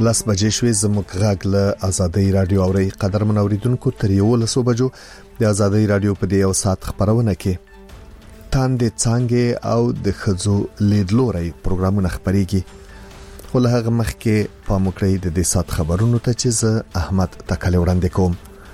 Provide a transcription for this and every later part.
لاس بجې شوې زموږ غاګ له آزادۍ رادیو اوري قدرمن اوریدونکو تر 11 بجو د آزادۍ رادیو په دې یو ساعت خبرونه کې تاندې څنګه او د خزو لیدلوري پروګرامونه خبريږي خو له هغه مخکې په مکرې د دې سات خبرونو ته چې زه احمد تکل وړاندې کوم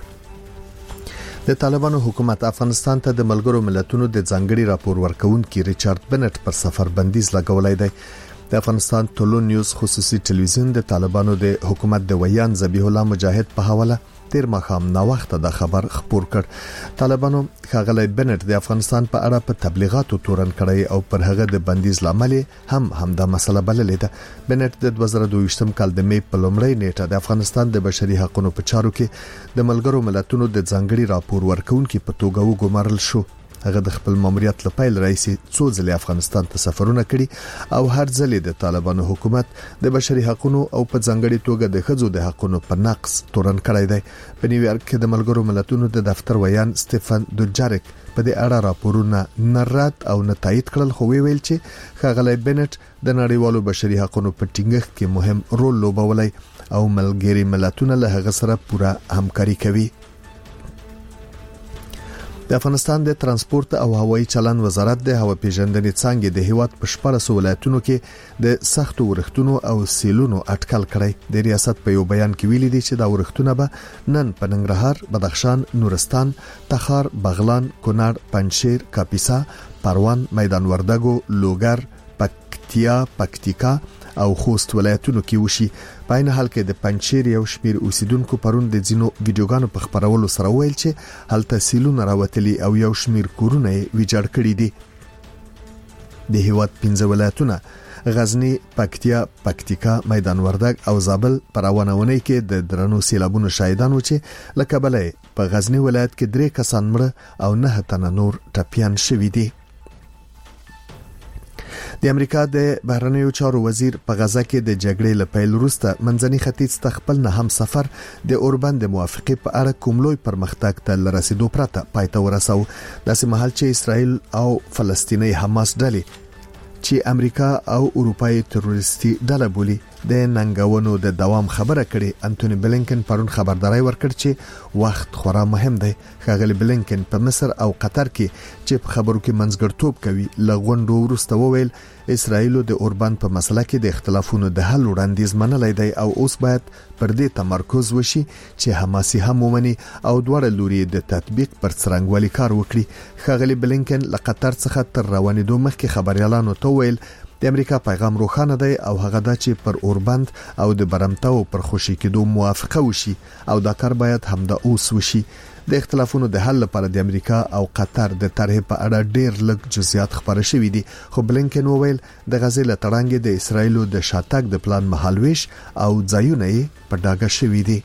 د طالبانو حکومت افغانستان ته د ملګرو ملتونو د ځانګړي راپور ورکونکي ریچارډ بنټ پر سفر بندیز لګولای دی د افغانستان ټولو نیوز خصوصي ټلویزیون د طالبانو د حکومت د ویان ذبیح الله مجاهد په حواله تیر مخام نا وخت د خبر خبر کړ طالبانو خغلی بنټ د افغانستان په اړه په تبلیغاتو تورن کړی او پر هغه د بندیز لامل هم دا مسله بللې ده بنټ د 2022 کال د می په لومړۍ نیټه د افغانستان د بشري حقوقو په چارو کې د ملګرو ملتونو د ځانګړي راپور ورکونکي په توګه وګمارل شو هغه د خپل ماموریت لپاره رئیس څو ځله افغانستان ته سفرونه کړي او هر ځله د طالبانو حکومت د بشري حقوقو او په ځانګړي توګه د خځو د حقوقو په نقص تورن کړی دی په نیویارک کې د ملګرو ملتونو د دفتر ویان سټيفن دوجارک په دې اړه راپورونه نرات او نتایید کړل خو ویل چې خغلی بنټ د نړیوالو بشري حقوقو په ټینګښت کې مهم رول لوبولای او ملګری ملتونه له هغه سره پوره همکاري کوي د افغانستان د ترانسپورت او هوایي چلن وزارت د هوا پیژندنې څنګه د هیواد په 14 ولایتونو کې د سختو ورښتونو او سیلونو اټکل کړی د ریاست په یو بیان کې ویلي دی چې دا ورښتونه به نن په ننګرهار، بدخشان، نورستان، تخار، بغلان، کونړ، پنجشیر، کاپیسا، پروان، میدان وردګو، لوګر، پکتیکا او خوست ولایتونو کې وشي په عین حال کې د پنجشیر یو شمیر اوسیدونکو پرون د ځینو ویډیوګانو په خبرولو سره ویل چې هلته سیلونه راوتلي او یو شمیر کورونه ویجاړ کړي دي د هیواد 15 ولایتونه غزنی، پکتیکا، میدان وردګ او زابل پر روانونه کې د درنو سیلابونو شاهدان و چې لکه بلې په غزنی ولایت کې 3 کسان مړ او 9 تنه نور ټپيان شوي دي د امریکا د بهرنیو چارو وزیر په غزا کې د جګړې لپاره وروسته منځني ختیځ تخپل نه هم سفر د اوربند د موافقه په اړه کوم لوی پرمختګ ته رسیدو پرته پایته ورساو داسې مهال چې اسرائیل او فلسطیني حماس ډلې چې امریکا او اروپای تروریستي ډله بولي د ننګونو د دوام خبره کړې انټونی بلینکن پرون خبرداري ورکړ چې وخت خورا مهم دی خغلی بلینکن په مصر او قطر کې چې په خبرو کې منځګړتوب کوي لغونډو وروسته وویل اسرائیل د اوربند په مسله کې د اختلافونو د حل وړاندیز منلای دی او اوس باید پر دې تمرکز وشي چې حماسي هم ومني او دواړه لوري د تطبیق پر څرنګوالي کار وکړي خغلی بلینکن له قطر څخه تر روانېدو مخکې خبريالانو ته ویل د امریکا پیغام روښانه دی او هغه دا چې پر اوربند او د برمتاو پر خوشي کېدو موافقه وشي او دا کار باید همدا اوس وشي د اختلافونو د حل لپاره د امریکا او قطر د طرح په اړه ډېر لږ جزئیات خبره شوې دي خو بلینکن وویل د غزې له تړانګې د اسرایل د شاتګ د پلان مهالويش او ځایونه په ډاګه شوې دي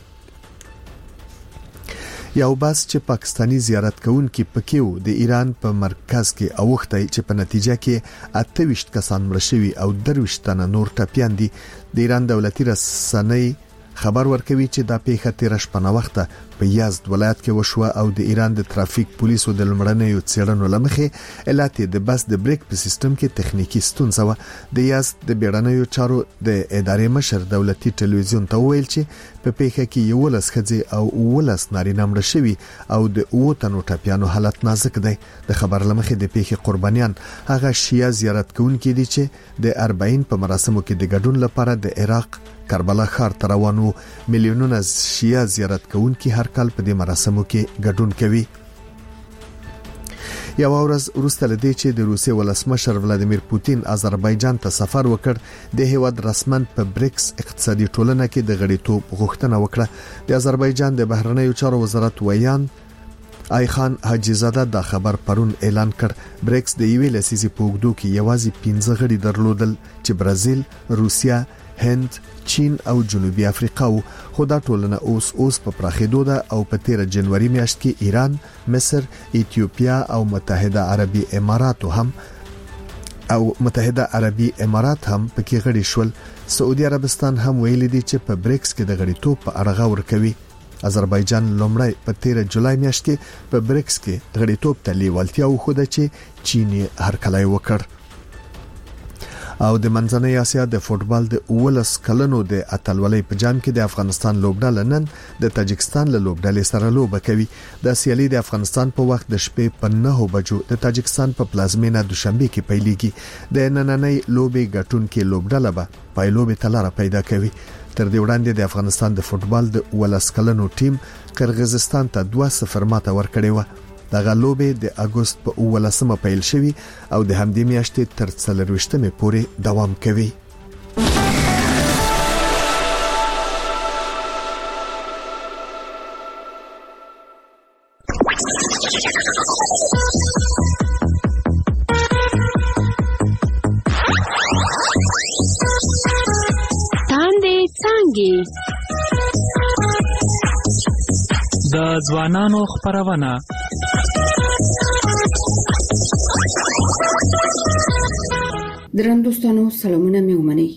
یو بس چې پاکستانی زیارت کوونکي پکیو د ایران په مرکز کې اوختای چې په نتیجه کې 28 کسان مړ شوي او 23 تنه نور ټپيان دي د ایران دولتي رسنۍ خبر ورکوي چې دا پیښه تیر شپه وخته په یزد ولایت کې وشوه او د ایران د ترافیک پولیسو د لمړنیو څېړنو لمخې علت د بس د بریک په سیستم کې تخنیکی ستونزه و د یزد د بیړنیو چارو د ادارې مشر دولتي ټلویزیون ته ویل چې په پیښه کې یو لس ښځې او 19 نارینه مړ شوي او د 9 تنو ټپيانو حالت نازک دی د خبر لمخې د پیښې قربانیان هغه شیعه زیارت کوونکي دي چې د 40 په مراسمو کې د ګډون لپاره د عراق کربلا ښار ته روانو میلیونونه شیعه زیارت کوونکي هر کال په دې مراسمو کې ګډون کوي یو ورځ وروسته لدې چې د روسیې ولسمشر ولادیمیر پوتین آذربایجان ته سفر وکړ د هیواد رسمن په بریکس اقتصادي ټولنه کې د غړیتوب غوښتنه وکړه د آذربایجان د بهرنیو چارو وزارت ویان ایخان حاجیزاده دا خبر پرون اعلان کړ بریکس د یوې لسیزې په اوږدو کې یوازې 15 غړي درلودل چې برازیل، روسیا، هند، چین او جنوبي افریقا خو دا ټولنه اوس په پراخېدو ده او په 13 جنوري میاشت کې ایران، مصر، ایتیوپیا او متحده عربي امارات هم پکې غړي شول سعودي عربستان هم ویل دي چې په بریکس کې د غړیتوب په اړه غور کوي آذربایجان لومړی په 13 جولای میاشت کې په بریکس کې غړیتوب ته لیوالتیا وښوده چې چین هر کله وکړ او د منځنۍ اسیا د فوتبال د 19 کلنو د اتلولۍ په جام کې د افغانستان لوبډله نن د تاجکستان له لوبډلې سره لوبه کوي. د سیالي د افغانستان په وخت د شپې په 9 بجو د تاجکستان په پلازمینه دوشنبه کې پیلېږي. د نننۍ لوبې ګټونکې لوبډله به پایلوبې تلاره پیدا کوي. تر دې وړاندې د افغانستان د فوتبال د 19 کلنو ټیم قرغیزستان ته 2-0 ماته ورکړې و. دغه لوبې د اگست په 19مه پیل شوې او د همدې میاشتې تر 24مې پورې دوام کوي. د ځوانانو خبرونه درنوستانو سلامونه مې ومنئ.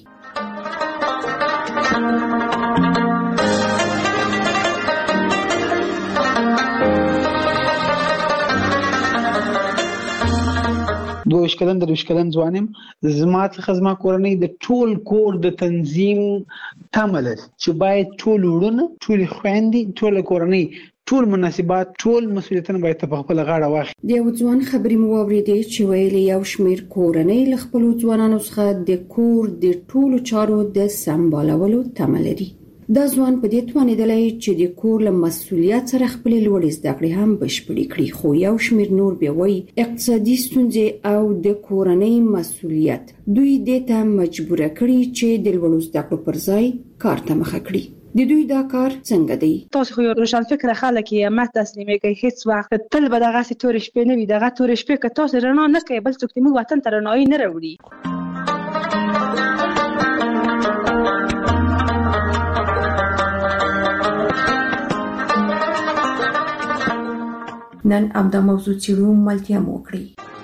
دوه کلن د کلن ځوانم زما څخه زما کورنۍ د ټول کور د تنظیم تمل چې باید ټول ورونه ټول خويندې ټول کورنۍ ټول مناسبات ټول مسؤلیتونه باید په خپل غاړه واخلي. د یو ځوان خبرې مو واورېدې چې ویلي یو شمېر کورنۍ له خپل ځوانانو څخه د کور د ټولو چارو د سمبالولو تمه لري. دا ځوان په دې توانیدلی چې د کور له مسؤلیت سره خپل لوړې زده کړې هم بشپړې کړي، خو یو شمېر نور بیا وایي اقتصادي ستونزې او د کورنۍ مسؤلیت دوی دې ته مجبور کړي چې د لوړو زده کړو پر ځای کار ته مخه کړي. د دوی دا کار څنګه دی؟ تاسو خو روشن فکر خلک یې ما تسلیمېږي هیڅ وخت تل به دغه تورې شپې نه وي. دغه تورې شپې که تاسو رڼا نه کوي بل څوک موږ وطن ته رڼایي نه راوړي. نن دا موضوع چیرو ملتیا مو کړی.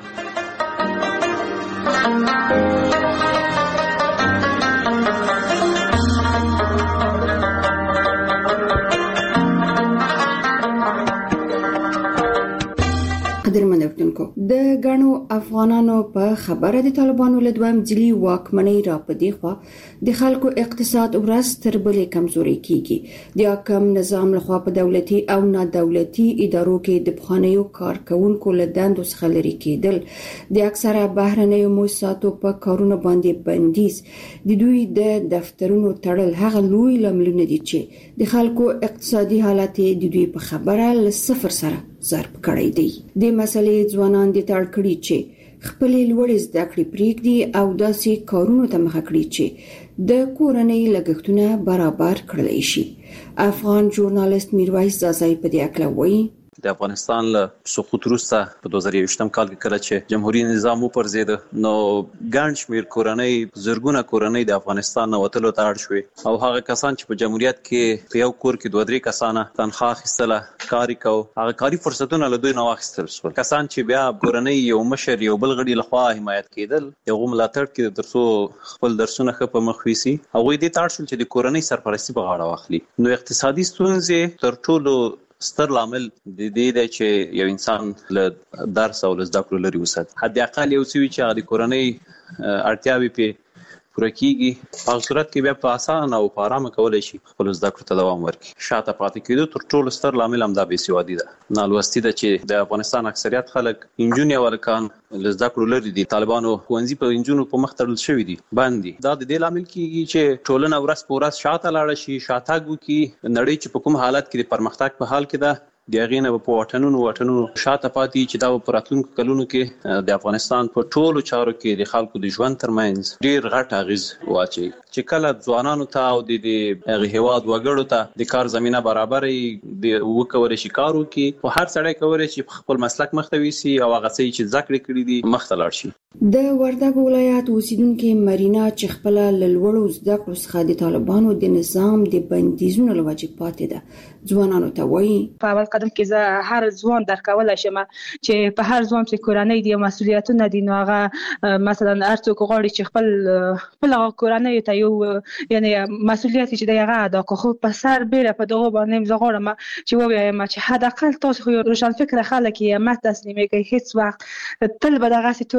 قدرمن اورېدونکو، د غنو افغانانو په خبره د طالبانو له دویم ځلي واکمنۍ را پدې خو د خلکو اقتصاد ورځ تر بلې کمزوري کیږي. د حاکم نظام لخوا په دولتي او نادولتي ادارو کې د پخوانیو کارکونکو له دندو څخه لري کېدل، د اکثره بهرنیو مؤسساتو په کارونو باندې بندیز، د دوی د دفترونو تړل هغه لوی لاملونه دي چې د خلکو اقتصادي حالت د دوی په خبره له صفر سره ضرب کړی دی. د مسلې ځوانان د تړ کړي چې خپل لوړې زده کړې پریږدي او داسې کارونو ته مخه کړي چې د کورنۍ لګښتونه برابر کړلی شي. افغان ژورنالیست میرویس زازای په دې اړه وایي د افغانستان له سقوط وروسته په 2021 کال کې کله چې جمهوریت نظام وپرځید نو ګڼ شمېر کورنۍ زرګونه کورنۍ د افغانستان نه وتلو ته اړ شوې او هغه کسان چې په جمهوریت کې په یو کور کې 2-3 کسانه تنخواه اخیستله کار کو هغه کاري فرصتونه له دوی نه واخیستل شول. کسان چې بیا کورنۍ یو مشر یو بل غړي لخوا حمایت کېدل یو ملاتړ کې ترڅو خپل درسونه ښه په مخ ویسي هغه دې ته اړ شول چې د کورنۍ سرپرستی په غاړه واخلي. نو اقتصادي ستونزې تر ټولو ستر لامل د دې دی چې یو انسان له درس او له زده کړو لري وساتي. حد اقل یو څه وي چې د کورنۍ اړتیاوې په پوره کیږي په صورت کې بیا په اسانه او په آرامه کولای شي خپل زده کړو ته دوام ورکړي. شاته پاتې کېدو تر ټولو ستر لامل هم دا بېسوادي ده. نالوستي ده چې د افغانستان اکثریت خلک انجونې او هلکان له زده کړو لري دي. طالبانو ښوونځي په انجونو په مخ تړل شوي دي باندې. دا د دې لامل کېږي چې ټولنه ورځ په ورځ شاته لاړه شي، شاتګ وکړي. نړۍ چې په کوم حالت کې د پرمختګ په حال کې ده د هغې نه به په واټنونو شاته پاتې چې دا به په راتلونکو کلونو کې د افغانستان په ټولو چارو کې د خلکو د ژوند ترمنځ ډېر غټ اغېز واچوي. چې کله ځوانانو ته او د هغې هېواد وګړو ته د کار زمینه برابرې وکولی شي کار وکړي، خو هر سړی کولی شي خپل مسلک مخته ویسي او هغه څه چې زده کړې کړي دي مخته لاړ شي. د وردګ ولایت اوسیدونکي مرینا چې خپل له لوړو زده کړو څخه د طالبانو د نظام د بندیزونو له وجې پاتې ده، ځوانانو ته وایي په اول قدم کې زه هر ځوان درکولای شم چې په هر ځوان چې کورنۍ دی مسؤلیتونه دي، نو هغه مثلا هر څوک غواړي چې خپل کورنۍ ته یو یعنی مسؤلیت چې دی هغه ادا کړي. خو په سر بیره په دغه باندې زه غواړم چې ووایم چې حداقل تاسو خو روشن فکر خلک یې ما تسلیمېږي هیڅ وخت تل به دغه تورې شپې نه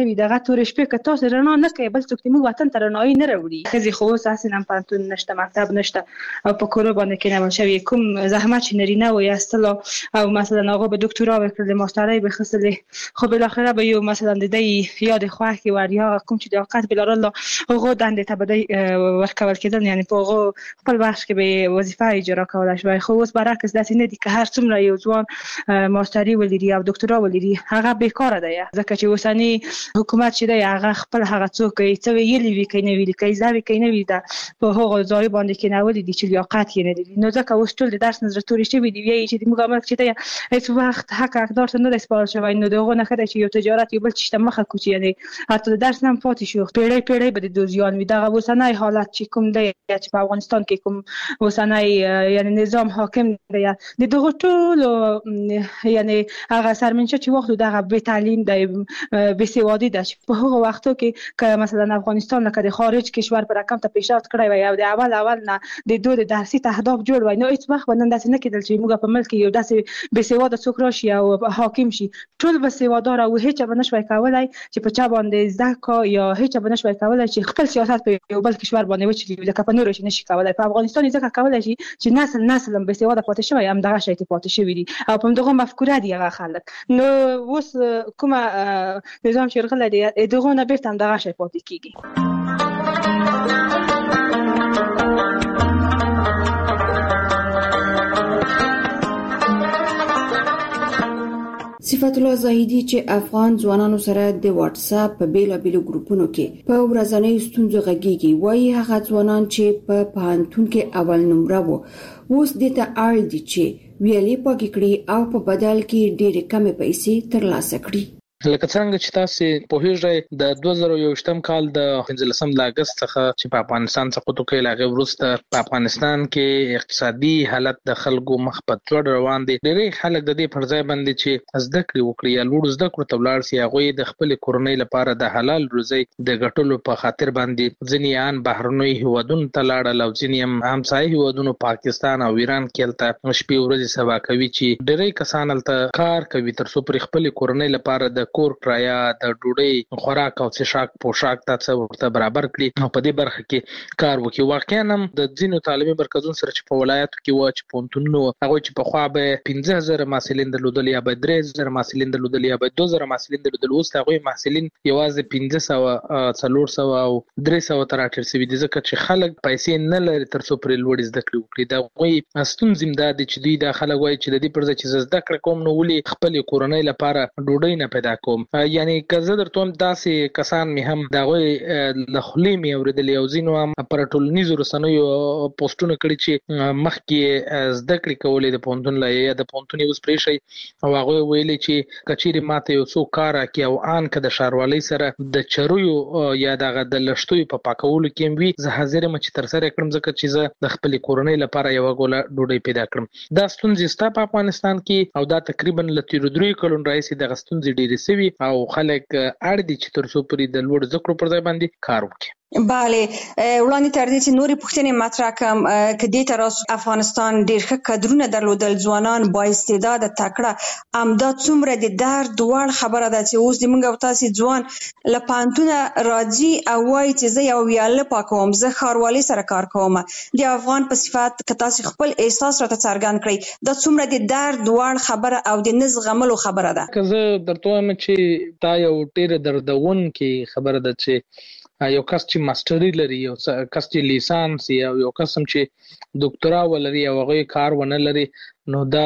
نه وي دغه تورې شپې که تاسو رڼا نه کوي بل څوک موږ وطن ته رڼایي نه راوړي. ښځې خو اوس اصلا پوهنتون نشته، مکتب نشته او په کورو باندې کېنول شوي. کوم زحمت چې نارینه و ایستلو او مثلا هغه به دکترا وکړل، ماسترۍ به خصلې، خو بالاخره به یو مثلا د دې یاد خوښ ور یا کوم چې د اوقات بلارل هغه دندې ته به ورکول کېدل، یعنی په هغه خپل وخت کې به وظیفه اجرا کولای شي. خو اوس برعکس داسې نه دي که هر څومره یو ځوان ماستري ولري او دکترا ولري هغه بیکاره دی، ځکه چې اوسنی حکومت چې دی هغه خپل هغه څوک څه ویلي وي کوي نه ویلي کوي ځاوي کوي نه وي دا په هغه ځای باندې کې نه ولې دي چې لیاقت یې نه لري. نو ځکه اوس ټول د درس نظر توري شوی دی وی چې موږ عمل چې دی هیڅ وخت حق اقدار ته نه سپارل شوی. نو دغه نه خدای چې یو تجارت یو بل چې مخه کوچی، یعنی حتی درس نه پاتې شو پیړۍ پیړۍ به د دوزیان وي. دغه اوسنی حالت چې کوم دی چې په افغانستان کې کوم اوسنی یعنی نظام حاکم دی د دغه ټول یعنی هغه سرمنشه چې وخت دغه به تعلیم دی به سوادی دی چې په هغه وختو کې که مثلا افغانستان لکه د خارج کشور پر رقم ته پیشرفت کړی وي او د اول نه د دوه درسي اهداف جوړ وي، نو هیڅ وخت باندې داسې نه کېدل چې موږ په ملک یو داسې به سواده څوک راشي او حاکم شي. ټول به سوادار او هیڅ به نشوي کولای چې په چا باندې زده یا هیڅ به نشوي کولای چې خپل سیاست په یو بل کشور باندې وچلي لکه په نور شي نشي کولای. په افغانستان ځکه کولای شي چې نسل به سواده پاتې شوی هم دغه شی ته پاتې شوی دي او په دغه مفکوره دی هغه خلک. نو اوس کومه نظام شرغله دی دغه نه بیرته هم دغه شی پاتې کیږي. صفت الله زاهدی چې افغان ځوانانو سره د واتس اپ په بیلابیلو ګروپونو کې په ورځنۍ ستونزو غږیږي، وایي هغه ځوانان چې په پوهنتون کې اول نمره وو اوس د ته اړ دي چې ویلې پاکې کړي او په بدل کې ډېرې کمې پیسې ترلاسه کړي. لکه څنګه چې تاسو په هیڅ د 2021م کال د 15 اگست څخه چې په افغانستان څخه توکل هغه ورسته په افغانستان کې اقتصادي حالت د خلکو مخ په ځوړ روان دي. ډېری خلک د دې پر ځای باندې چې زده کړې وکړي یا لوړ زده کړو ته ولاړ شي هغه د خپل کورنۍ لپاره د حلال روزي د ګټلو په خاطر باندې ځینې ان بهرنوي هیوادونو ته لاړل او ځینې همسایه هیوادونو پاکستان او ایران کې تل شپې ورځې سبا کوي چې ډېری کسان تل کار کوي تر څو پر خپل کورنۍ لپاره د کور کرایه د ډوډۍ خوراک او څښاک پوشاک ته ورته برابر کړي او په دې برخه کې کار وکړي. واقعا هم د ځینو تعلیمي مرکزونو سره چې په ولایتو کې و چې پونتونو هغه چې په خوا به 15000 محصلین درلودل یا به 3000 محصلین درلودل یا به 2000 محصلین درلودل، اوس هغه محصلین یوازې 1500 400 او 300 تر اټر سوي دي ځکه چې خلک پیسې نه لري تر څو پر لوړ زده کړې وکړي. دا وایي ستونزې مداد چې دوی د خلک وایي چې د دې پر ځای چې زده کړې کوم نو ولي خپل کورنۍ لپاره ډوډۍ نه پیدا کوم. یعنی که زه درته هم داسې کسان مې هم د هغوی له خولې مې اورېدلې او ځینو هم پر ټولنیزو رسنیو پوسټونه کړي چې مخکې زده کړې کولې د پوهنتون له یا د پوهنتون اوس پرېښی او هغوی ویلي چې که چیرې ماته یو څوک کار راکړي او ان که د ښاروالۍ سره د چرویو یا دغه د لښتیو په پاکولو کې وي زه حاضر یم چې ترسره کړم ځکه چې زه د خپلې کورنۍ لپاره یوه ګوله ډوډۍ پیدا کړم. دا ستونزې شته په افغانستان کې او دا تقریبا له تېرو 3 کلونو راهیسې دغه ستونزې ډېرې شوي او خلک اړ دي چې تر څو پرې د لوړ زده کړو پر ځای باندې کار وکړي. بله وړاندې تر دې چې نورې پوښتنې مطرح کړم که دې تر افغانستان ډېر ښه کادرونه درلودل، ځوانان با استعداده تکړه، همدا څومره د درد وړ خبره ده چې اوس زموږ او تاسې ځوان له پوهنتونه راځي او وایي چې زه یو ویاله پاکوم، زه ښاروالۍ سره کار کوم. د افغان په صفت که تاسې خپل احساس راته څرګند کړئ دا څومره د درد وړ خبره او د نه زغملو خبره ده. که زه درته وایم چې دا یو ډېره دردونکې خبره ده چې یو کس چې ماستري لري، یو کس چې لیسانس یا یو کس چې ډاکټرا ولري او هغه کار ونه لري نو دا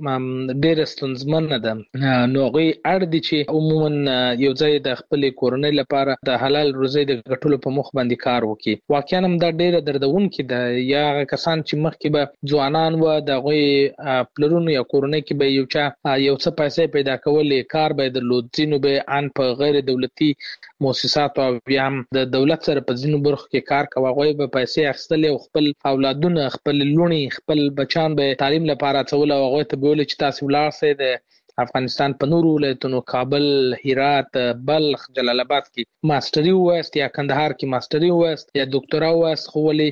ډېر ستونزمنه ده. نو هغوی اړ دي چې عموما یو ځای د خپلې کورنۍ لپاره د حلال روزۍ د ګټلو په مخ باندې کار وکړي. واقعا هم دا ډېره دردونکې ده. یا هغه کسان چې مخکې به ځوانان وه د هغوی پلرونو یا کورنۍ کې به یو چا یو څه پیسې پیدا کولې، کار به یې درلود، ځینو به ان په غیر دولتي مؤسساتو او بیا هم د دولت سره په ځینو برخو کې کار کوه، هغوی به پیسې اخیستلې او خپل اولادونه خپل لوڼې خپل بچیان به تعلیم لپاره او هغه ته به ویل چې تاسو ولاړ سئ د افغانستان په نورو ولایتونو کابل، هرات، بلخ، جلال آباد کې ماستري ووایست یا کندهار کې ماستري ووایست یا ډاکټرا ووایست، خو ولې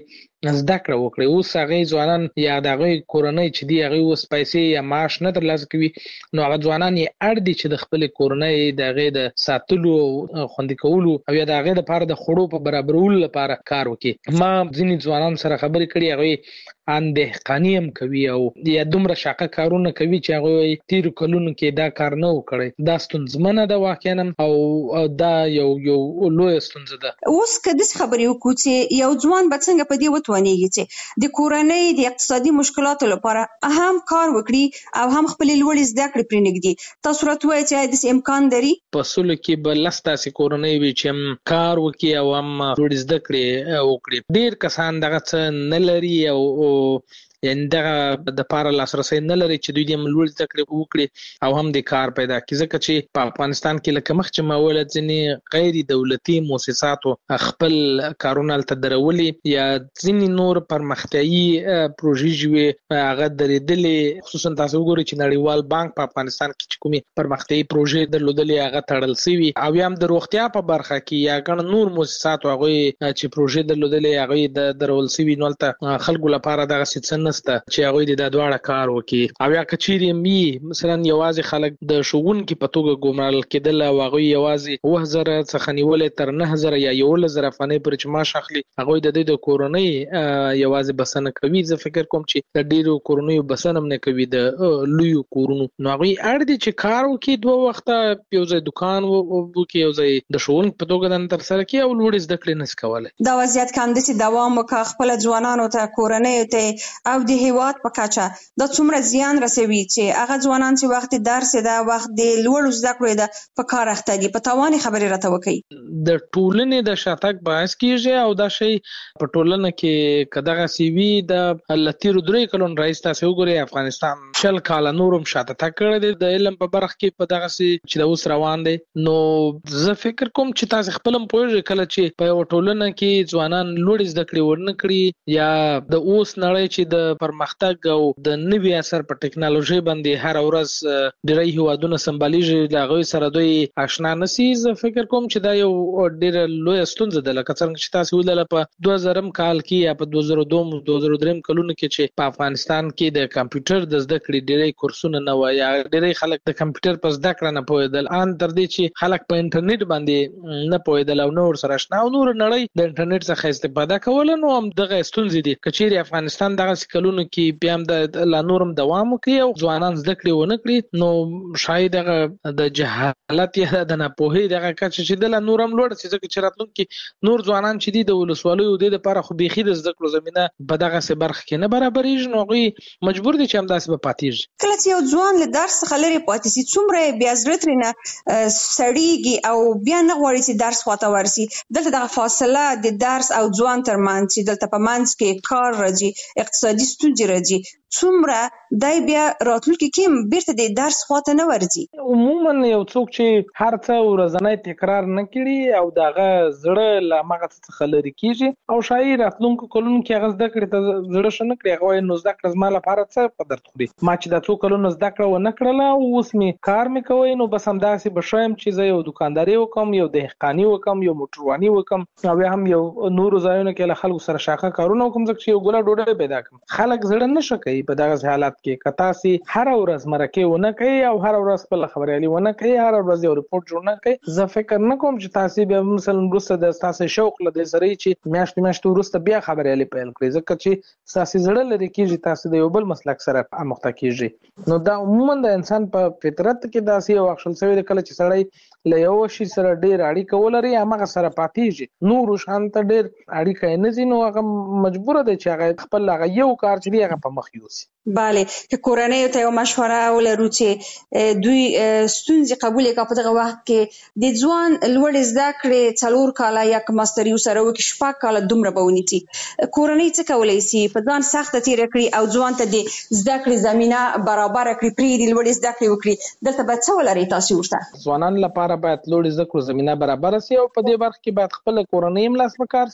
زده کړه وکړي. اوس هغه ځوانان یا دغه کورنۍ چې دی هغه اوس پیسې یا معاش نه ترلاسه کوي، نو هغه ځوانان یې اړ دي چې د خپل کورنۍ دغه د ساتلو خوندي کولو او یا دغه لپاره د خړو په برابرولو لپاره کار وکړي. ما ځینې ځوانان سره خبرې کړې، هغه اندهقاني هم کوي او یا دومره شاقه کارونه کوي چې هغه تیر کلونو کې دا کار نه وکړي. دا ستونزمنه ده واقعا او دا یو لوی ستونزه ده. اوس کدي خبرې وکړو چې یو ځوان به څنګه په دې وتوانیږي چې د کورنۍ د اقتصادي مشکلاتو لپاره هم کار وکړي او هم خپل لوړ زده کړې پرې نږدې. تاسو راته وایئ چې د امکان لري په سلو کې به لستاسي کورنۍ وي چې هم کار وکړي او هم لوړ زده کړې وکړي. ډیر کسان دغه څه نه لري او یعنی دغه د پاره لاسرسي نه لري چې دوی د لوړ زده کړې وکړي او هم د کار پیدا کړي. ځکه چې په افغانستان کې لکه مخ چې مولد ځینې غیر دولتي مؤسساتو خپل کارونه تدرولي یا ځینې نور پرمختیايي پروژې جوړې هغه درېدلې. خصوصا تاسو وګورئ چې نړیوال بانک په افغانستان کې کومي پرمختیايي پروژې درلودلې هغه تړل شوی او هم د روغتیا په برخه کې یا ګڼ نور مؤسسات هغه چې پروژې درلودلې هغه د درول شوی نو ته خلکو لپاره دغه څه چې هغه د دواړه کار وکړي. او یا کچيري می مثلا یوازې خلک د شوونکو په توګه ګمارل کېدل او هغه یوازې 1000 څخه نیولې تر 9000 یا 11000 افغانۍ پر چې معاش اخلي، هغه د کورنۍ یوازې بسنه کوي. زه فکر کوم چې د ډیرو کورنۍ بسنه نه کوي د لوی کورونو، نو هغه اړ دي چې کار وکړي، دوه وخته یو ځای دکان وکړي، یو ځای د شوونکو په توګه د تر سره کې او لوړ زده کړې نس کوله. دا وضعیت کوم د دوام وکړ خپل ځوانانو ته کورنۍ ته او د هیواد په کچه د څومره زیان رسوي چې هغه ځوانان چې وخت درس ده وخت د لوړ زده کړې ده په کار اخته دي. په تواني خبرې راته وکړي. د ټولنې د شاتګ باعث کیږي او دا شی په ټولنه کې کداغه سی وی د لتیرو درې کلون رئیس تاسو وګورئ افغانستان شل کال نورم شاته تکړه دي د علم په برخه کې په دغه سي چې د اوس روان دي. نو زه فکر کوم چې تاسو خپل پوهیږئ کله چې په ټولنه کې ځوانان لوړ زده کړې ورنکړي یا د اوس نړۍ چې د پرمختګ او د نوي اثر په ټکنالوژي باندې هر ورځ ډېری هیوادونه سمباليږي، د هغه سره دوی آشنا نشي. زه فکر کوم چې دا یو ډېر لوی ستونزه ده. لکه څنګه چې تاسو ولله په 2000 کال کې یا په 2002 کلونو کې چې په افغانستان کې د کمپیوټر د زده کړې ډېری کورسونه نه و یا ډېری خلک د کمپیوټر په زده کړه نه پوهېدل، ان تر دې چې خلک په انټرنیټ باندې نه پوهېدل او نور سره آشنا او نور نړۍ د انټرنیټ څخه استفاده کوله. نو هم دغه ستونزې دي. کچېری افغانستان دغه کلونو کې بیا هم د لا نورم دوام وکړي او ځوانان زده کړې ونه کړي، نو شاید هغه د جهالت یا د ناپوهۍ دغه کچه چې د لا نورم لوړ شي. ځکه چې راتلونکي نور ځوانان چې دي د ولسوالیو د لپاره خو بيخي د زده کړو زمينه په دغه سي برخه کې نه برابرېږي، نو هغه مجبور دي چې هم داسې به پاتېږي. کله چې یو ځوان له درس څخه لري پاتې شي څومره بیا زړه نه سړیږي او بیا نه غواړي چې درس خواته ورسي. دلته دغه فاصله د درس او ځوان ترمنځ چې دلته په منځ کې کار راځي، اقتصادي ستونزې راځي، څومره دای بیا راتلونکي کې بیرته د درس خواته نه ورځي. عموما یو څوک چې هر څه ورځنی تکرار نه کړي او دغه زړه لا مغه څخه لري کیږي او شاید راتلونکو کلونو کې هغه زده کړې ته زړه شنه کړي، هغه نو زده کړه زما لپاره څه په درد خوري. ما چې د څو کلونو زده کړه و نه کړله او اوس می کار می کوي، نو بس همداسې بشایم چې زه یو دکانداري وکم، یو دهقاني وکم، یو موټرواني وکم او هم یو نور ځایونه کې له خلکو سره شاخه کارونه وکم، ځکه چې یو ګوله ډوډۍ پیدا کړم. خلک زړه نشه کوي په دغه حالت کې. کتا سي هر ورځ مرکه ونه کوي او هر ورځ خپل خبريالي ونه کوي، هر ورځ یو ریپورت جوړ نه کوي. زه فکر نه کوم چې تاسو به مثلا وروسته د تاسو شوق لدې سره چې میاشت وروسته بیا خبريالي پیل کړئ، ځکه چې تاسو زړه لري کېږي تاسو د یو بل مسلک سره اموخته کېږي. نو دا عموما د انسان په فطرت کې داسې یو اخشل شوی د کله چې سړی له یو شي سره ډېر اړیکه ولري هغه سره پاتېږي، نور شانت ډېر اړیکه نه زینو هغه مجبور دی چې هغه خپل هغه یو کار چې هغه په مخ یوسي. بله که کورنۍ ته یو مشوره ولرو چې دوی ستونزې قبول کړي په دغه وخت کې د ځوان لوړ زده کړې 4 کاله یا ماستر یو سره وکړي 6 کاله دومره بونیتي، کورنۍ څه کولای شي په ځان سخت تیر کړي او ځوان ته د زده کړې زمينه برابر کړي، پرې د لوړ زده کړې وکړي. دلته به څه ولري تاسو ورته؟ ځوانان لپاره باید لوړ زده کړو زمينه برابر شي او په دې برخه کې باید خپل کورنۍ ملاس وکړي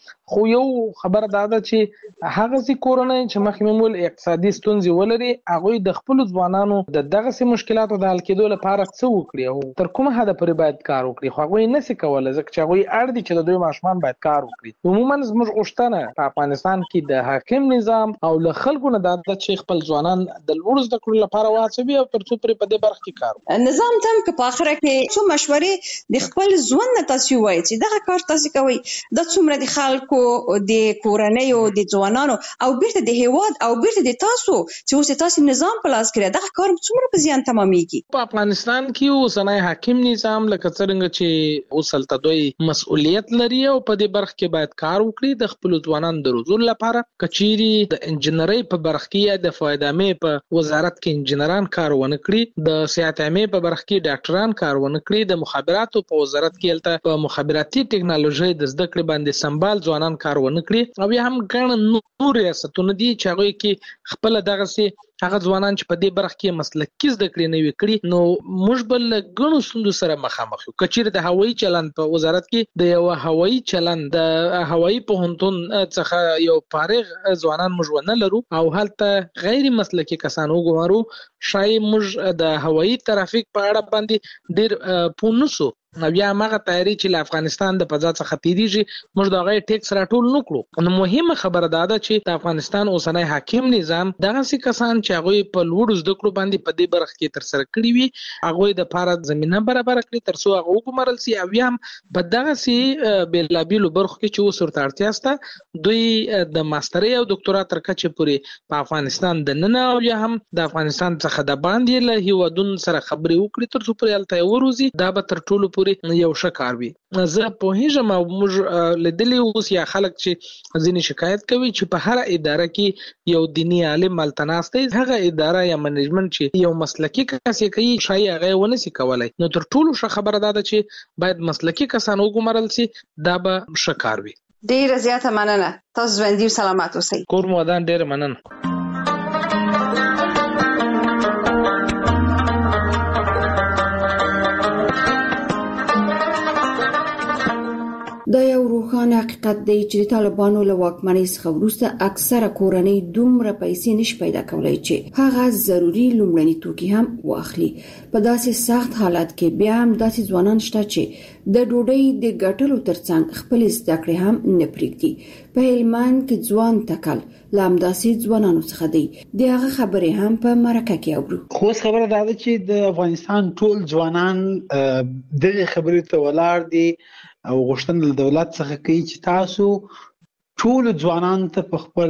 خو یو خبره ده چې هغه سي کورنۍ چې مخکې مول اقتصادي ستونزې ولري هغه د خپل ځوانانو د دغه سي مشکلاتو د حل کېدو لپاره څه وکړي او تر کومه حد پورې باید کار وکړي خو هغه نه سي کولای ځکه چې هغه اړ دي چې د دوی ماشومان باید کار وکړي عموما زموږ غوښتنه په افغانستان کې د حاکم نظام او له خلکو نه د چې خپل ځوانان د لوړ زده کړو لپاره واچوي او ترڅو پرې په دې برخه کې کار نظام تم که په اخره کې څو مشورې د خپل ځوان نه تاسو وایي چې دغه کار تاسو کوي د څومره د خلکو د کورنۍ او د ځوانانو او بیرته د هیواد او بیرته د تاسو چې اوس تاسو نظام په لاس کې دغه کار څومره په زیان تمامېږي په افغانستان کې اوسنۍ حاکم نظام لکه څنګه چې اوسلته دوی مسؤلیت لري او په دې برخه کې باید کار وکړي د خپل ځوانانو د روزلو لپاره کچيري د انجنیري په برخه کې د فایده مې په وزارت کې انجنیران کار ونه کړي د صحت عامه په برخه کې ډاکټران کار ونه کړي د مخابراتو په وزارت کې الته په مخابراتي ټکنالوژي د زده کړې باندې سمبال ځوانان کار ونه کړي او یا هم ګڼ نور ریاستونه دي چې هغه کې خپل دغه سي هغه ځوانان چې په دې برخه کې مسلکي زده کړې نه وکړي نو موږ بل غنو ستونزو سره مخامخ یو کچیر د هوایي چلند په وزارت کې د یو هوایي چلند د هوایي پوهنتون څخه یو فارغ ځوانان موږ ونه لرو او هلته غیر مسلکي کسان وګورو شای موږ د هوایي ترافیک په اړه باندې ډیر پونسو نو بیا هغه تیاری چې له افغانستان د فضا څخه تیریږي موږ دا غي ټیکس راټول نکړو نو مهمه خبره ده چې د افغانستان اوسنۍ حاکم نظام دغه سي کسان چې هغه په لوړ زده کړو باندې په دې برخه کې تر سره کړی وي هغه د فارغ زمينه برابر کړی تر څو هغه وګمرل سي او یا په دغه سي بلابیلو برخه کې چې وسورته اړتیاسته دوی د ماستري او ډاکټورا تر کچې پورې په افغانستان د نن او یا هم د افغانستان څخه د باندې له هیوادونو سره خبرې وکړي تر څو پرې الته وروزي دا به تر ټولو یو شکار وي زه په هیڅ ما موږ لیدلی اوس یا خلک چې ځینې شکایت کوي چې په هر اداره کې یو دینی عالم ملتناسته هغه اداره یا منیجمنت چې یو مسلکی کس کوي شای هغه ونه سي کولای نو تر ټولو ښه خبره ده چې باید مسلکی کسان وګمرل سي دا به شکار وي ډیر زیاته مننه تاسو ژوندۍ سلامات اوسئ کور مودان ډیر مننه دا یو روښانه حقیقت دی چې د طالبانو له واکمنۍ څخه وروسته اکثره کورنۍ دومره پیسې نشي پیدا کولای چې هغه ضروري لومړني توکي هم واخلي په داسې سخت حالت کې بیا هم داسې ځوانان شته چې د ډوډۍ د ګټلو ترڅنګ خپل زده کړې هم نه پرېږدي په هلمند کې ځوان تکل لامداسې ځوانانو څخه دی دغه خبرې هم په مرکه کې اورو خو خبره ده چې د افغانستان ټول ځوانان دغه خبرې ته ولاړ دي او غوښتنه له دولت څخه کوي چې تاسو ټول ځوانان ته په خپل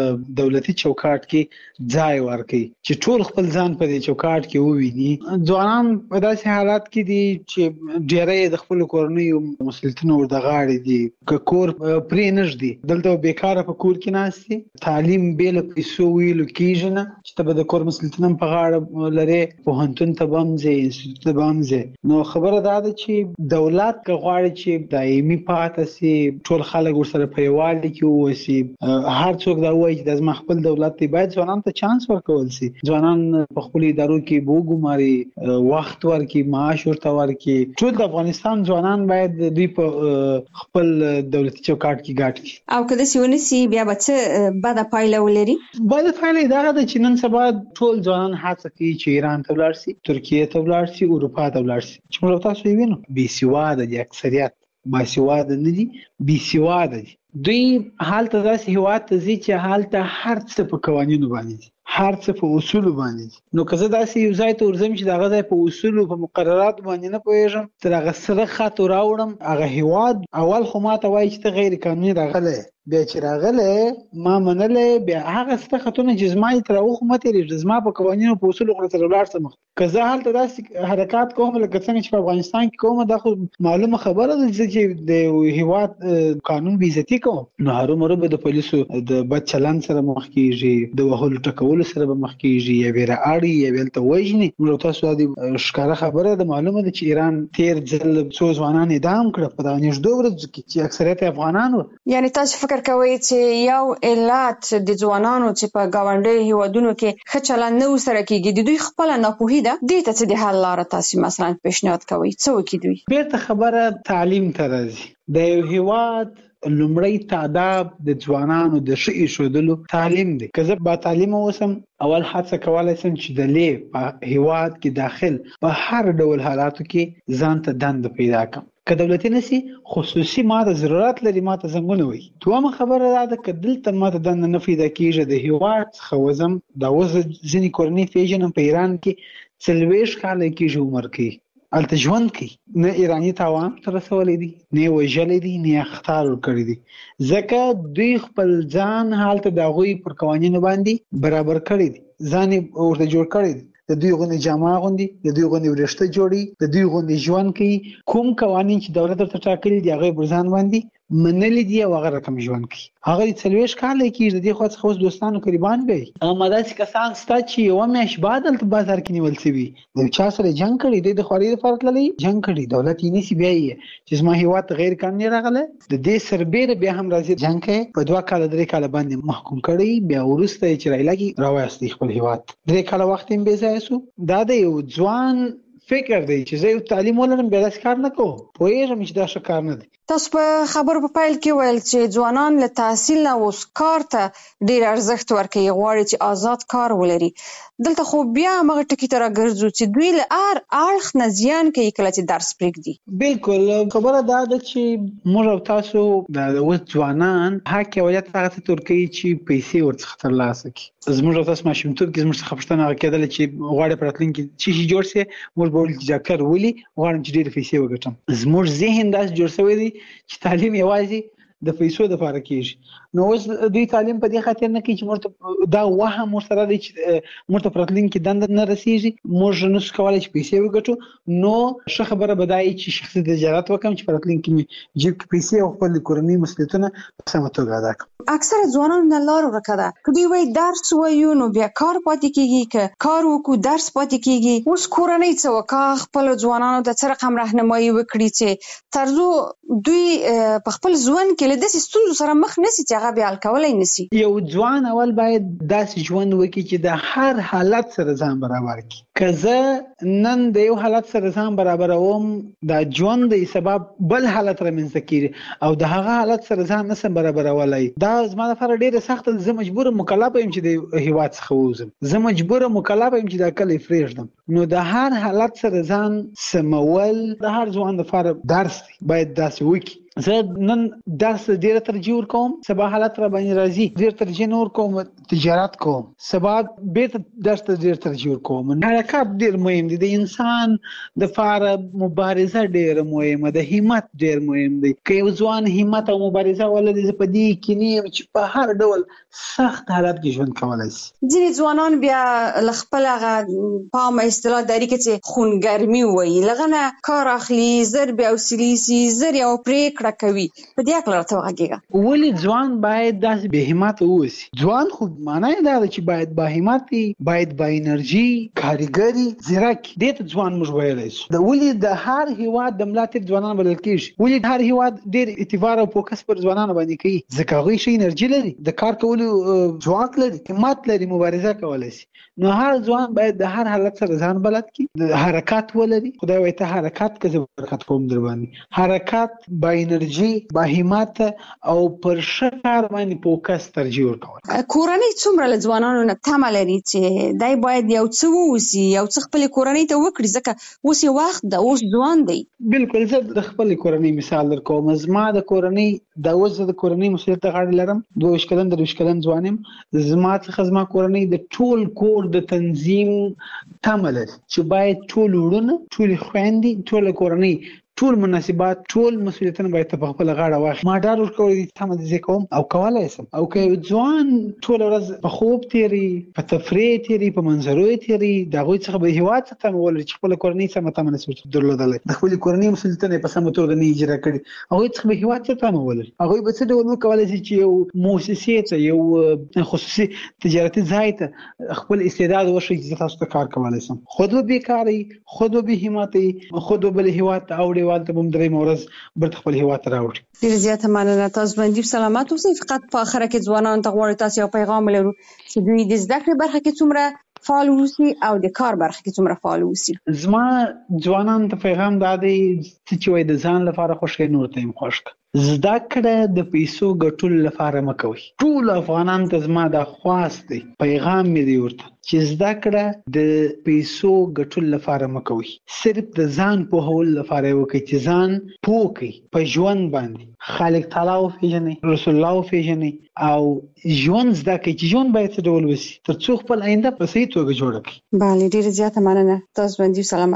دولتي چوکاټ کې ځای ورکړي چې ټول خپل ځان په دې چوکاټ کې وویني ځوانان په داسې حالات کې دي چې ډېرې د خپل کورنۍ مسؤلیتونو ورته غاړي دي کور پرې نشدي دلته بیکاره په کور کې ناشتي تعلیم بیل پیسو ویلو کېږي نه چې ته د کور مسؤلیتونو په غاړه لري پوهنتون ته بمځي انسټیټیوټ ته بمځي نو خبره ده چې دولت غواړي چې دایمي پاتې سي ټول خلک ورسره په یوالي کې وسی هر څوک دا وایي چې د خپل دولت دی باید ځوانان ته چانس ورکول سي ځوانان په خپل ادارو کې وګماري وخت ورکي معاش ورته ورکي ټول د افغانستان ځوانان باید دوی په خپل دولتي چوکاټ کې ګټ کړي او کله چې ونسي بیا به څه بده پایله ولري بده پایله دا ده چې نن سبا ټول ځوانان هڅه کوي چې ایران ته ولاړ شي ترکیه ته ولاړ شي اروپا ته ولاړ شي چې موږ تاسو یې وینو بي سواده دي اکثریت باسواده نه دي بي سواده دي دوی حالت داسې هیواد ته ځي چې حالت هر څه په قوانینو باندې هر څه په اصول باندې نو که زه داسې یو ځای ته ورځم چې دغه ځای په اصول او په مقررات باندې نه پوهیږم تر هغه سره خط راوړم هغه هیواد اول خو ماته وایي چې ته غیر قانوني راغلی بیا چې راغلی ما منلې بیا هغه څه خطونه چې زما یې تر هغه مه تېرېږي زما په قوانینو په اصولو خو سره ولاړ سم که زه هلته داسې حرکات کوم لکه څنګه چې په افغانستان کې کوم دا خو معلومه خبره ده چې د هیواد قانون بې عزتي کوم نو هرومرو به د پولیسو د بد چلند سره مخ کېږي د وهلو ټکولو سره به مخ کېږي یا ویره اړي یا ویلته وژني موږ تاسو د ښکاره خبره ده معلومه ده چې ایران تیر ځل څو ځوانان اعدام کړه په دغه نږدې ورځو کې چې اکثریت افغانان وو یعنی تاسو فکر کوئ چې یو علت د ځوانانو چې په گاونډي هیوادونو کې ښه چلند نه سره کېږي د دوی خپل ناپوهي ده دې ته څه د حل لاره تاسو مثلا پیشنهاد کوئ څه وکړي دوی بیرته خبره تعلیم ته راځي د یو هیواد لومړی تعداد د ځوانانو د ښه ایښودلو تعلیم دی. که زه با تعلیم اوسم اول هڅه کولای شم چې د لې په هیواد کې داخل په هر ډول حالاتو کې ځان ته دند پیدا کړم. که دولتي نسی خصوصي ماته ضرورت لري ماته زنګونه وي. دومره خبره ده که دلته ماته دند نه پیدا کیږي د هیواد څخه وزم دا وز ځینې کورنۍ پیژنم په ایران کې 40 کاله کېږي عمر کې الته ژوند کوي، نه ایرانی تاوان تر رسولی دي، نه وژلی دي، نه اخطار ورکړی دي، ځکه دوی خپل ځان حالت د هغوی پر قوانینو باندې برابر کړی دي، ځان ورته جوړ کړی دي. د دوی غوندې جامه اغوندي، د دوی غوندې وریښته جوړي، د دوی غوندې ژوند کوي. کوم قوانین چې دولت ورته ټاکلي دي هغه پر ځان باندې منلي دي او هغه رقم ژوند کوي. هغه 40 کاله کېږي د دې خوا څخه اوس دوستانو قربان دی. اما داسې کسان شته چې یوه میاشت بعد هلته بازار کې نیول شوي، د چا سره جنګ کړی دی، د خوارۍ دپاره تللی جنګ کړي، دولت یې نیسي، بیا یې چې زما هېواد ته غیر قانوني راغلی د دې سربیره بیا هم راځي جنګ کوي، په 2 کاله 3 کاله باندې محکوم کړی، بیا وروسته یې چې رایلګي راوایستی خپل هېواد. 3 کاله وخت یې بې ځایه شو. دا د یو ځوان فکر دی چې زه یو تعلیم ولرم بیا داسې کار نه کوم. پوهېږم چې دا ښه کار نه دی. تاسو په خبرو په پیل کې ویل چې ځوانان له تحصیل نه اوس کار ته ډېر ارزښت ورکوي، غواړي چې آزاد کار ولري. دلته خو بیا همغه ټکي ته راګرځو چې دوی له هر اړخ نه زیان کوي کله چې درس پرېږدي. بالکل خبره دا ده چې موږ او تاسو د اوس ځوانان حق اولت هغه ته ورکوي چې پیسې ورڅخه ترلاسه کړي. زموږ او تاسو ماشومتوب کې زموږ څخه پوښتنه هغه کېدله چې غواړې په راتلونکي کې څه شي جوړ شي، موږ به ویل چې ډاکټر ولي غواړم چې ډېرې پیسې وګټم. زموږ ذهن داسې جوړ شوی دی چې تعلیم یوازې د پیسو دپاره کېږي. نو اوس دوی تعلیم په دې خاطر نه کوي چې موږ ته دا وهم ورسره دی چې موږ ته په راتلونکي کې دنده نه رسېږي، موږ نشو کولی چې پیسې وګټو. نو ښه خبره به دا وي چې شخصي تجارت وکړم چې په راتلونکي کې جیب کې پیسې او خپل کورنۍ مسؤلیتونه په سمه توګه ادا کړم. اکثره ځوانانو نه لار ورکه ده. که دوی وایي درس ووایو نو بیا کار پاتې کېږي، که کار وکړو درس پاتې کېږي. اوس کورنۍ څه وکړه خپلو ځوانانو ته څه رقم راهنمایي وکړي چې تر څو دوی په خپل ژوند کې له داسې ستونزو سره مخ نشي چې هغه بیا حل کولی نشي. یو ځوان اول باید داسې ژوند وکړي چې د هر حالت سره ځان برابر کړي. که زه نن د یو حالت سره ځان برابروم دا ژوند د سبب بل حالت رامنځته کېږي او د هغه حالت سره ځان نشم برابرولی، دا زما لپاره ډېره سخته ده. زه مجبوره مکلفه یم چې د هېواد څخه ووځم، زه مجبوره مکلفه یم چې دا کلی پرېږدم. نو د هر حالت سره ځان سمول د هر ځوان لپاره درس دی، باید داسې وکړي. زه نن درس ډېره ترجیح ورکوم، سبا حالت را باندې راځي ډېر ترجیح نه ورکوم تجارت کوم، سبا بیرته درس ته ډېر ترجیح ورکوم. حرکت ډېر مهم دی، د انسان دپاره مبارزه ډېره مهمه ده، همت ډېر مهم دی. که یو ځوان همت او مبارزه ولري زه په دې کې نه یم چې په هر ډول سخت حالت کې ژوند کولی شي. ځینې ځوانان بیا له خپل هغه پامه اصطلاح داري کې چې خونګرمي وایي، له هغه نه کار اخلي، زر بیا حوصلې سي، زر یو پرېکړه کوي. په دې هکله راته وغږېږه. ولې ځوان باید داسې بې همته واوسي؟ ځوان خو معنی یې دا ده چې باید با همت وي، باید با انرژي، کارګر وي، ځیرک. دې ته ځوان موږ ویلی شو. ولې د هر هېواد د ملا تیر ځوانان بلل کېږي؟ ولې هر هېواد ډېر اعتبار او فوکس پر ځوانانو باندې کوي؟ ځکه هغوی ښه انرژي لري، د کار کولو ځواک لري، همت لري، مبارزه کولی شي. نو هر ځوان باید د هر حالت سره ځان بلد کړي، حرکت ولري. خدای وایي ته حرکت که زه برکت کوم در باندې. حرکت با انرژي، با همت او پر ښه کار باندې فوکس ترجیح ورکول. کورنۍ څومره له ځوانانو نه تمه لري چې دی باید یو څه ووسي، یو څه خپلې کورنۍ ته وکړي، ځکه اوس یې وخت ده، اوس ځوان دی. بالکل زه د خپلې کورنۍ مثال در کوم. زما د کورنۍ دا اوس زه د کورنۍ مسؤلیت ته غاړه لرم، 22 کلن 23 کلن ځوان یم. زما څخه زما کورنۍ د ټول کور د تنظیم تمه لري چې باید ټول وروڼه، ټولې خویندې، ټوله کورنۍ، ټول مناسبات، ټول مسؤلیتونه باید ته په خپله غاړه واخلي. ما ډاډ ورکولی دی تمه دې زه کوم او کولی شم. او که یو ځوان ټوله ورځ په خوب تېري، په تفریح تېري، په منظرو یې تېري، د هغوی څخه به هېواد څخه تمه ولري چې خپله کورنۍ سمه تمه نشي درلودلی، د خپلې کورنۍ مسؤلیتونه یې په سمه توګه نه اجرا کړي، هغوی څخه به هېواد څه تمه ولري؟ هغوی به څه ډول وکولی شي چې یو مؤسسې ته، یو خصوصي تجارتي ځای ته خپل استعداد وښیي چې زه تاسو ته کار کولی شم. خود به بېکاره وي، خود به بې همته وي، خود به بل هېواد ته اوړي، والته به هم درېیمه ورځ بیرته خپل هېواد ته راوړي. ډېره زیاته مننه. تاسو باندې سلامت اوسئ. فقط په اخره کې ځوانانو ته غواړو تاسو یو پیغام ولرو چې دوی د زده کړې برخه کې څومره فعال اوسي او د کار برخه کې څومره فعال اوسي. زما ځوانانو ته پیغام دا دی چې وایي د ځان لپاره خوښ کړئ، نور ته هم خوښ کړه. زده کړه د پیسو ګټلو لپاره مکوئ. ټول افغانان ته زما د خواست دی، پیغام مې دی ورته چې زده کړه د پیسو ګټلو لپاره مکوئ، صرف د ځان پوهول لپاره وکړئ چې ځان پوه کړئ په ژوند باندې، خالق تعالی وپېژنئ، رسول الله وپېژنئ او ژوند زده کړئ چې ژوند باید څه ډول وشي تر څو خپل آینده په صحیح توګه جوړ کړئ. بله ډیره زیاته مننه. تاسو باندې سلام.